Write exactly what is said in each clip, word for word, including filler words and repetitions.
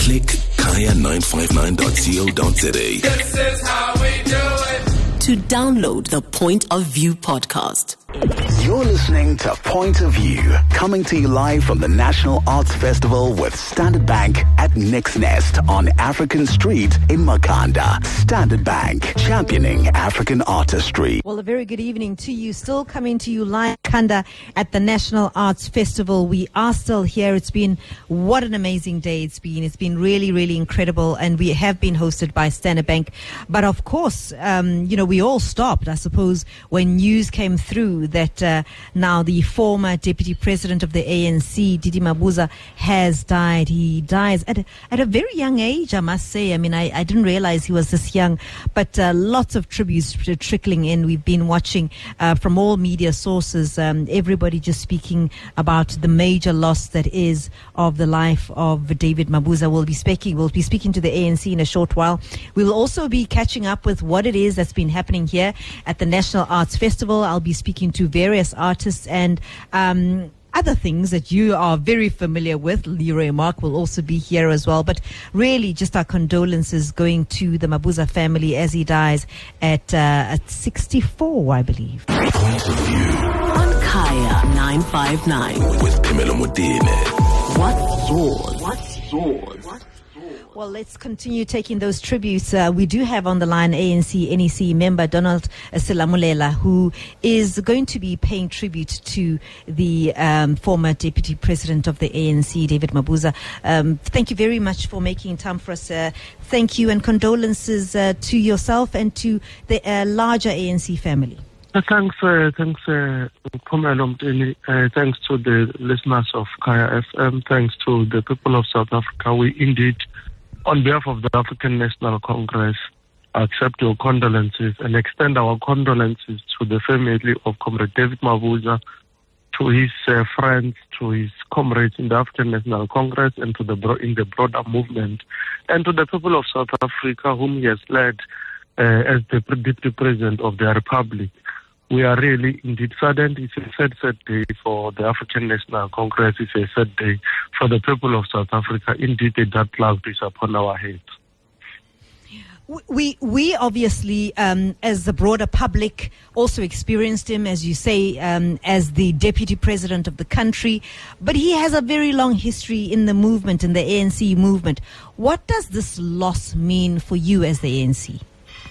Click kaya nine five nine dot co dot za. This is how we do it. To download the Point of View podcast. You're listening to Point of View, coming to you live from the National Arts Festival with Standard Bank at Nick's Nest on African Street in Makanda. Standard Bank, championing African artistry. Well, a very good evening to you. Still coming to you live, Makanda, at the National Arts Festival. We are still here. It's been, what an amazing day it's been. It's been really, really incredible. And we have been hosted by Standard Bank. But of course, um, you know, we all stopped, I suppose, when news came through that uh, now the former deputy president of the A N C, Didi Mabuza, has died. He dies at a, at a very young age, I must say. I mean, I, I didn't realize he was this young, but uh, lots of tributes trickling in. We've been watching uh, from all media sources, um, everybody just speaking about the major loss that is of the life of David Mabuza. We'll be speaking, we'll be speaking to the A N C in a short while. We'll also be catching up with what it is that's been happening here at the National Arts Festival. I'll be speaking to various artists and um, other things that you are very familiar with. Leroy Mark will also be here as well. But really, just our condolences going to the Mabuza family as he dies at uh, at sixty-four, I believe. Point of View On Kaya nine five nine. with Pamela Mudime. What's yours? What's yours? What's Well, let's continue taking those tributes. Uh, we do have on the line A N C N E C member Donald Selamulela, who is going to be paying tribute to the um, former deputy president of the A N C, David Mabuza. Um, thank you very much for making time for us. Uh, thank you and condolences uh, to yourself and to the uh, larger A N C family. Uh, thanks, uh, thanks, uh, uh, thanks to the listeners of Kaya F M. Thanks to the people of South Africa. We indeed, on behalf of the African National Congress, accept your condolences and extend our condolences to the family of Comrade David Mabuza, to his uh, friends, to his comrades in the African National Congress, and to the bro- in the broader movement, and to the people of South Africa whom he has led uh, as the deputy president of the Republic. We are really indeed saddened. It's a sad, sad day for the African National Congress. It's a sad day for the people of South Africa. Indeed, a dark cloud is upon our heads. We we obviously, um, as the broader public, also experienced him, as you say, um, as the deputy president of the country. But he has a very long history in the movement, in the A N C movement. What does this loss mean for you as the A N C?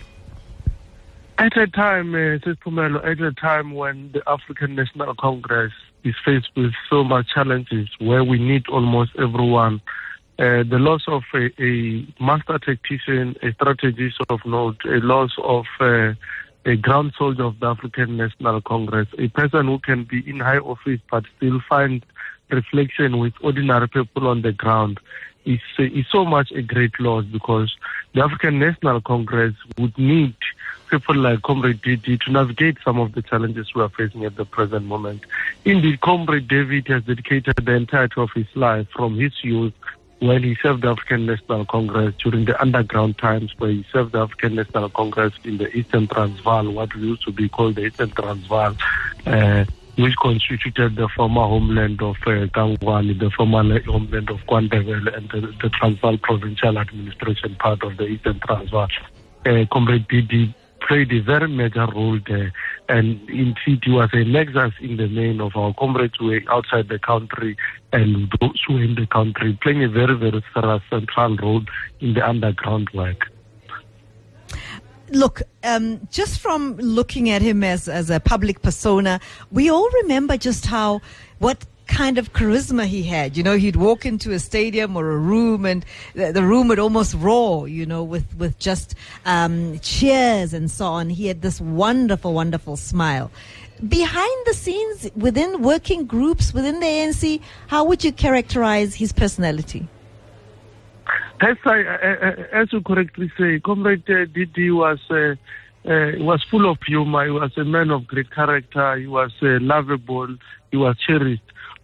At a time, uh, Pumelo, at a time when the African National Congress is faced with so much challenges, where we need almost everyone, uh, the loss of a, a master tactician, a strategist of note, a loss of uh, a ground soldier of the African National Congress, a person who can be in high office but still find reflection with ordinary people on the ground, is, uh, is so much a great loss, because the African National Congress would need people like Comrade Didi to navigate some of the challenges we are facing at the present moment. Indeed, Comrade David has dedicated the entirety of his life from his youth when he served the African National Congress during the underground times, where he served the African National Congress in the Eastern Transvaal, what used to be called the Eastern Transvaal, uh, which constituted the former homeland of uh, Gangwani, the former homeland of KwaNdebele, and the, the Transvaal Provincial Administration part of the Eastern Transvaal. Uh, Comrade Didi played a very major role there, and indeed he was a nexus in the main of our comrades who were outside the country and those who were in the country, playing a very, very central role in the underground work. Look, um, just from looking at him as, as a public persona, we all remember just how, what kind of charisma he had. You know, he'd walk into a stadium or a room and the, the room would almost roar, you know, with, with just um, cheers and so on. He had this wonderful, wonderful smile. Behind the scenes, within working groups, within the A N C, how would you characterize his personality? As, I, uh, as you correctly say, Comrade uh, Didi was uh, uh, was full of humor. He was a man of great character. He was uh, lovable. He was cherished.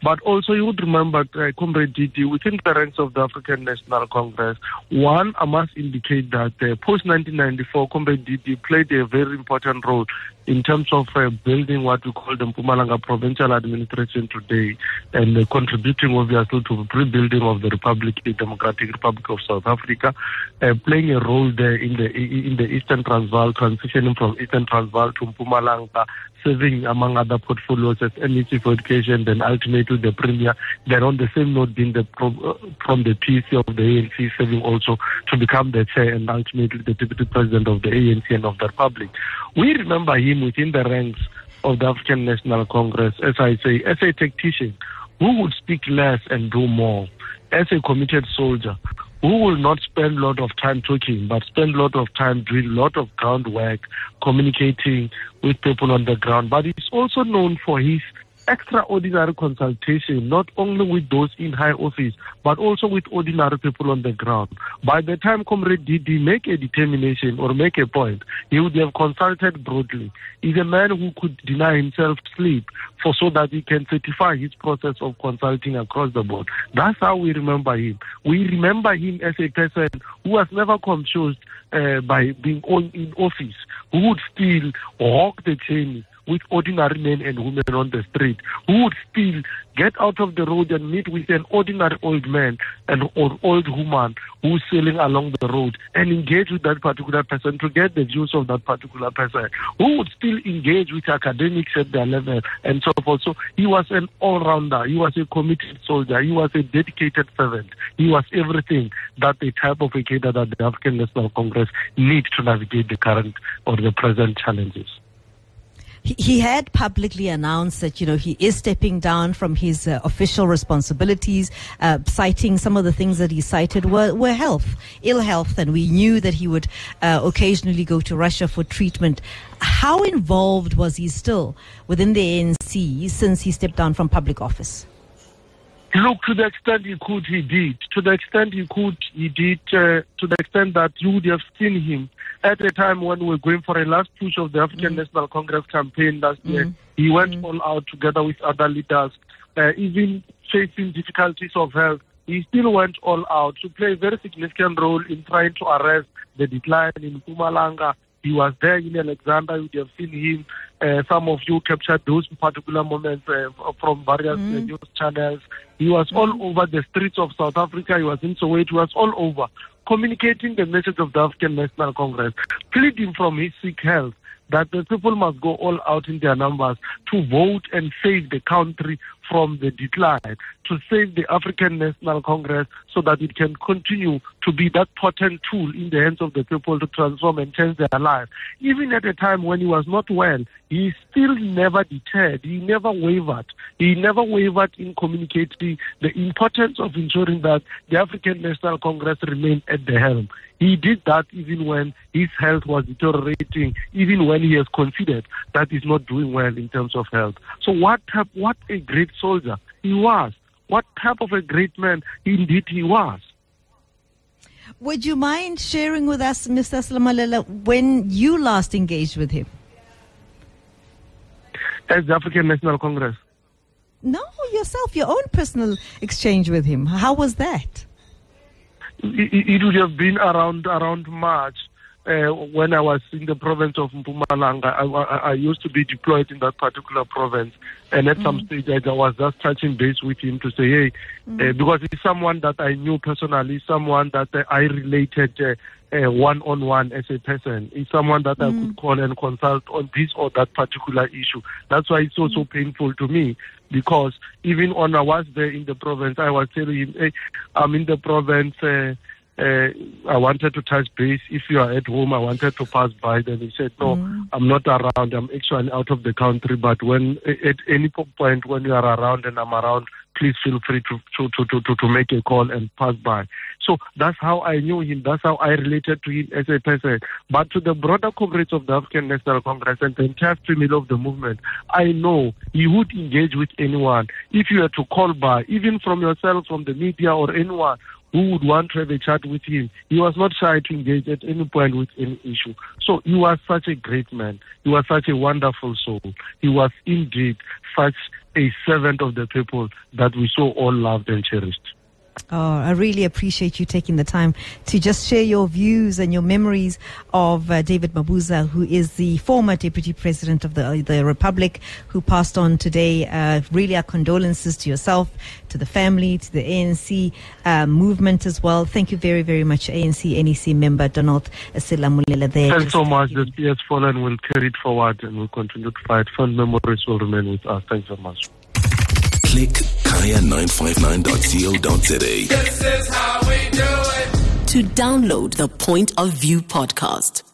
But also you would remember, uh, Comrade Didi, within the ranks of the African National Congress, one, I must indicate that uh, post nineteen ninety-four, Comrade Didi played a very important role in terms of uh, building what we call the Mpumalanga provincial administration today, and uh, contributing obviously to the rebuilding of the Republic, the Democratic Republic of South Africa, uh, playing a role there in the in the Eastern Transvaal, transitioning from Eastern Transvaal to Mpumalanga, serving among other portfolios as M E C for Education, then ultimately the Premier, then on the same note being the pro, uh, from the P C of the A N C, serving also to become the chair and ultimately the Deputy President of the A N C and of the Republic. We remember him within the ranks of the African National Congress, as I say, as a tactician who would speak less and do more, as a committed soldier who will not spend a lot of time talking, but spend a lot of time doing a lot of groundwork, communicating with people on the ground. But he's also known for his extraordinary consultation, not only with those in high office, but also with ordinary people on the ground. By the time Comrade Didi make a determination or make a point, he would have consulted broadly. He's a man who could deny himself sleep for so that he can certify his process of consulting across the board. That's how we remember him. We remember him as a person who was never confused uh, by being on, in office, who would still walk the journey with ordinary men and women on the street, who would still get out of the road and meet with an ordinary old man and or old woman who's sailing along the road and engage with that particular person to get the views of that particular person, who would still engage with academics at their level and so forth. So he was an all-rounder. He was a committed soldier. He was a dedicated servant. He was everything that the type of a cadre that the African National Congress needs to navigate the current or the present challenges. He had publicly announced that, you know, he is stepping down from his uh, official responsibilities, uh, citing some of the things that he cited were, were health, ill health, and we knew that he would uh, occasionally go to Russia for treatment. How involved was he still within the A N C since he stepped down from public office? Look, to the extent he could, he did. To the extent he could, he did. Uh, to the extent that you would have seen him at a time when we were going for a last push of the African mm. National Congress campaign last mm. year. He went mm. all out together with other leaders, uh, even facing difficulties of health. He still went all out to play a very significant role in trying to arrest the decline in Mpumalanga. He was there in Alexander. You would have seen him. Uh, some of you captured those particular moments uh, from various mm. uh, news channels. He was mm. all over the streets of South Africa. He was in Soweto. He was all over, communicating the message of the African National Congress, pleading from his sick health that the people must go all out in their numbers to vote and save the country from the decline, to save the African National Congress so that it can continue to be that potent tool in the hands of the people to transform and change their lives. Even at a time when he was not well, he still never deterred. He never wavered. He never wavered in communicating the importance of ensuring that the African National Congress remained at the helm. He did that even when his health was deteriorating, even when he has considered that he's not doing well in terms of health. So what type, what a great soldier he was. What type of a great man indeed he was. Would you mind sharing with us, Mister Slamalela, when you last engaged with him? As the African National Congress? No, yourself, your own personal exchange with him. How was that? It, it would have been around around March. Uh, when I was in the province of Mpumalanga, I, I, I used to be deployed in that particular province. And at mm. some stage, I was just touching base with him to say, hey, mm. uh, because he's someone that I knew personally, someone that uh, I related uh, uh, one-on-one as a person. He's someone that mm. I could call and consult on this or that particular issue. That's why it's also painful to me, because even when I was there in the province, I was telling him, hey, I'm in the province, uh, Uh, I wanted to touch base. If you are at home, I wanted to pass by. Then he said, no, mm. I'm not around. I'm actually out of the country. But when at any point when you are around and I'm around, please feel free to, to, to, to, to make a call and pass by. So that's how I knew him. That's how I related to him as a person. But to the broader coverage of the African National Congress and the entire middle of the movement, I know he would engage with anyone. If you were to call by, even from yourself, from the media or anyone, who would want to have a chat with him. He was not shy to engage at any point with any issue. So he was such a great man. He was such a wonderful soul. He was indeed such a servant of the people that we so all loved and cherished. Oh, I really appreciate you taking the time to just share your views and your memories of uh, David Mabuza, who is the former Deputy President of the, the Republic, who passed on today. Uh, really, our condolences to yourself, to the family, to the A N C uh, movement as well. Thank you very, very much, A N C N E C member Donald Silamulela there. Thanks so much. The P S Fallen will carry it forward and will continue to fight. Fond memories will remain with us. Thanks so much. Click kaya nine five nine dot co dot za. This is how we do it. To download the Point of View podcast,